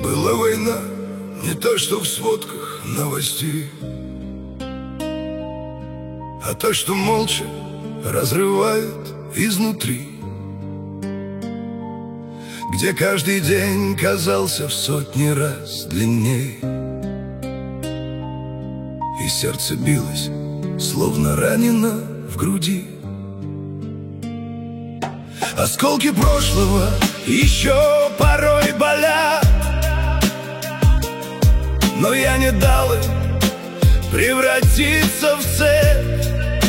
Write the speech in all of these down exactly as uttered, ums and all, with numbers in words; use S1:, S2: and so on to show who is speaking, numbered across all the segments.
S1: Была война, не то что в сводках новостей, а то, что молча разрывает изнутри, где каждый день казался в сотни раз длинней, и сердце билось, словно ранено в груди. Осколки прошлого еще порой болят, но я не дал им превратиться в цепь.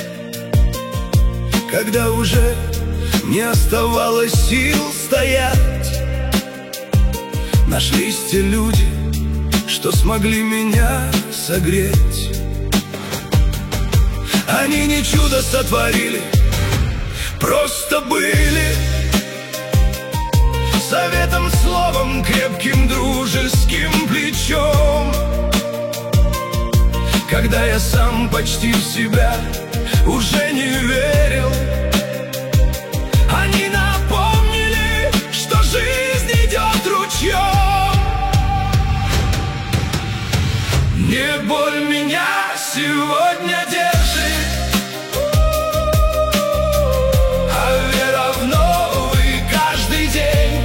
S1: Когда уже не оставалось сил стоять, нашлись те люди, что смогли меня согреть. Они не чудо сотворили, просто были советом, словом, крепким дружеским плечом. Когда я сам почти в себя уже не верил, они напомнили, что жизнь идет ручьем. Не боль меня сегодня держит, а вера в новый каждый день.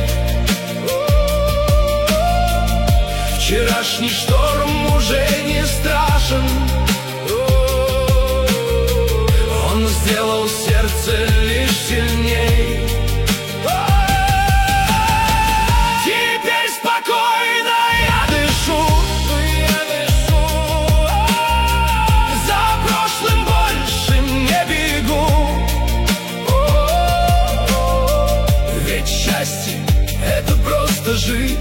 S1: Вчерашний шторм уже не страшен, он сделал сердце лишь сильней. Теперь спокойно я дышу, за прошлым больше не бегу. Ведь счастье — это просто жить,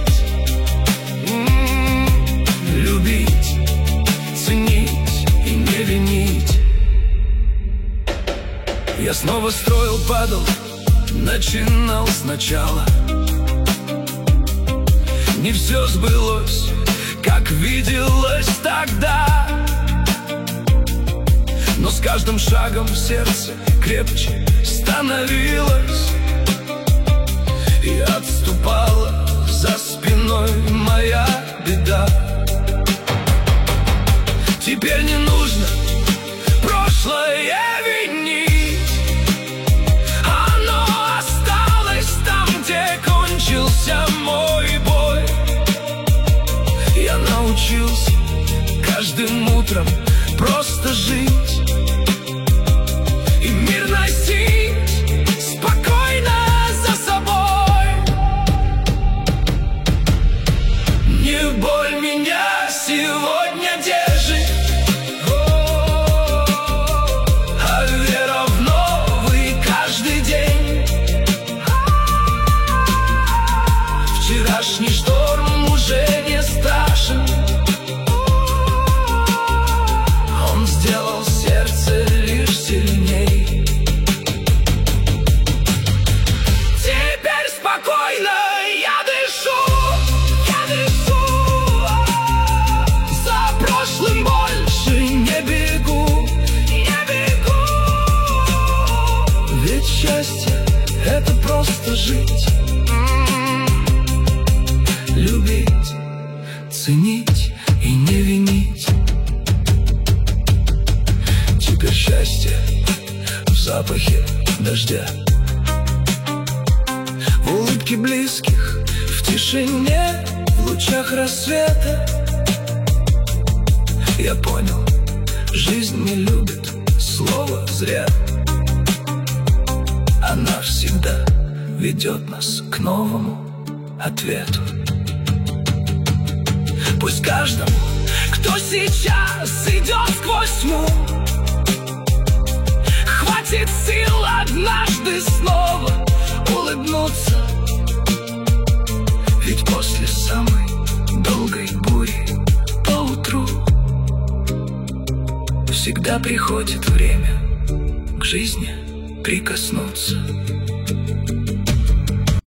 S1: любить, ценить и не винить. Я снова строил, падал, начинал сначала. Не все сбылось, как виделось тогда, но с каждым шагом сердце крепче становилось, и отступала за спиной моя беда. Теперь не нужно прошлое винить, оно осталось там, где кончился мой бой. Я научился каждым утром просто жить и мир носить спокойно за собой. Не боль меня сегодня держит, а вера в новый каждый день. Вчерашний шторм уже не страшен, он сделал сердце лишь сильней. Теперь спокойно я дышу, я дышу, за прошлым больше не бегу, не бегу. Ведь счастье — это просто жить, любить, ценить и не винить. Теперь счастье в запахе дождя, в улыбке близких, в тишине, в лучах рассвета. Я понял, жизнь не любит слово зря, она всегда ведет нас к новому ответу. Пусть каждому, кто сейчас идет сквозь тьму, хватит сил однажды снова улыбнуться. Ведь после самой долгой бури поутру всегда приходит время к жизни прикоснуться.